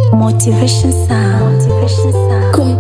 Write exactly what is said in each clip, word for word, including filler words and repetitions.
Motivation sound. Motivation sound.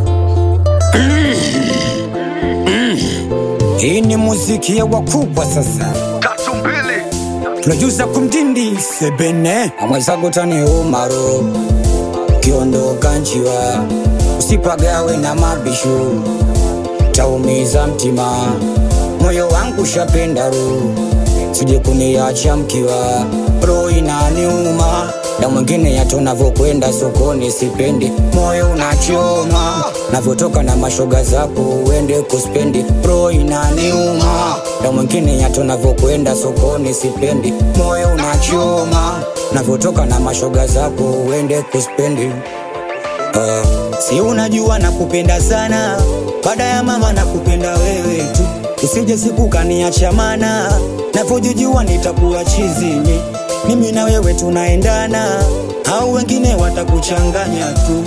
Hii ni muziki ya wakubwa sasa. Katumbili Producer kumdindi sebene amwezago tani umaro kiondoka nchiwa usipagawe na mabishu taumiza mtima moyo wangu shapenda ru sije kuniacha mkiwa roho inaniuma na mwingine yato navyokwenda sokoni sipendi moyo unachoma navyotoka na mashoga zako uende kuspendi roho inaniuma na mwingine yato navyokwenda sokoni sipendi moyo unachoma navyotoka na mashoga zako uende kuspendi uh, si unajua nakupenda sana baada ya mama nakupenda wewe tu usije siku kaniacha mana navyojijua nitakuwa chizini mimi na wewe tunaendana au wengine watakuchanganya tu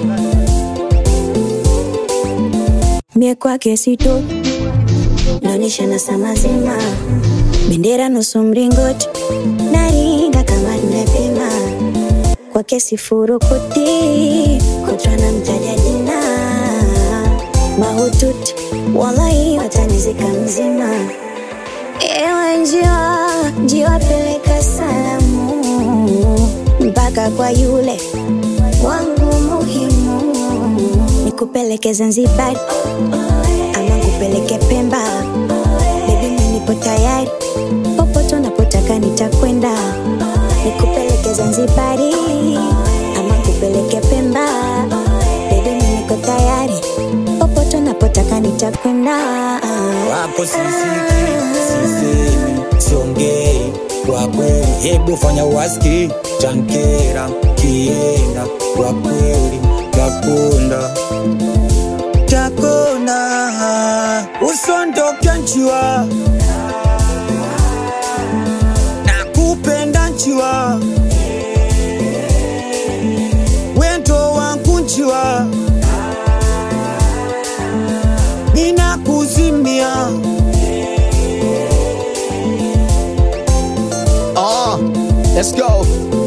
Mie kwake sito naonesha na samazima bendera nusu mringoti naringa kama nimepima kwake sifuru kuti kutwa na mtaja jina mahututi wallahi watanizika mzima ewe njiwa njiwa peleka salamu mpaka kwa yule wangu muhimu nikupeleke Zanzibar ama nikupeleke Pemba baby mimi nipo tayari popote unapotaka nitakwenda nikupeleke Zanzibar ama nikupeleke Pemba baby mimi niko tayari popote unapotaka nitakwenda wapo sisiki sisemi siongei kwa kweli hebu fanya uwasiki tankera kienda kwa kweli takunda takona usondoke nchiwa nakupenda nchiwa wendo wangu nchiwa ninakuzimia Ah, let's go.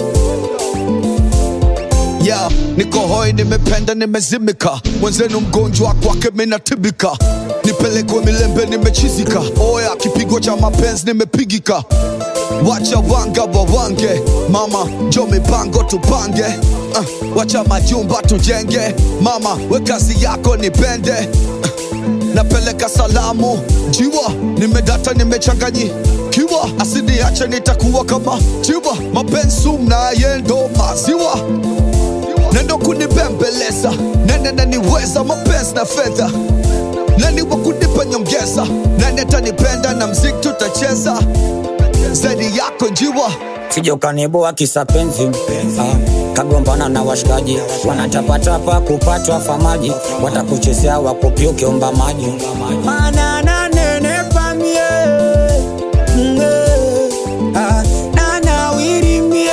Yeah, niko hoi nimependa nimezimika mwenzenu mgonjwa kwake minatibika nipelekwe milembe nimechizika oya kipigo cha mapenzi nimepigika wacha wanga wawange mama jo mipango tupange uh, wacha majumba tujenge mama we kazi yako nipende uh, napeleka salamu jiwa nimedata nimechanganyi kiwa asiniache nitakuwa kama jiwa mapenzi mnayendo maziwa nendo kunibembeleza nene naniweza mapenzi na fedha nani wa kunipa nyongeza nani atanipenda na mziki tutacheza zaidi yako njiwa Sijo kaniboa kisa penzi ah, kagombana na washikaji wanatapatapa kupatwa famaji watakuchezea wakupiuke umba maji mana na nene pamie mge ah, na nawiri mie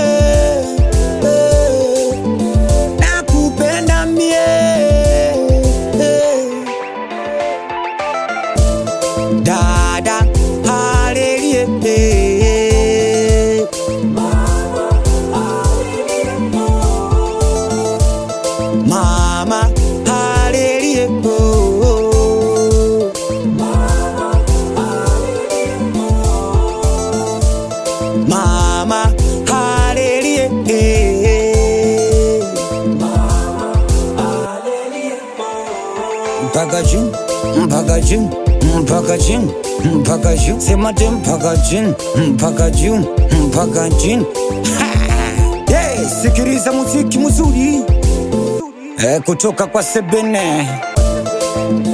eh, nakupenda mie eh. Dada halelie eh. Mama, hallelujah, oh. Mama, hallelujah, eh. Mpaka juu, mpaka juu, mpaka juu, mpaka juu. Sema te mpaka juu, mpaka juu, mpaka juu. Hey, sikiliza muziki mzuri Eh, kutoka kwa sebene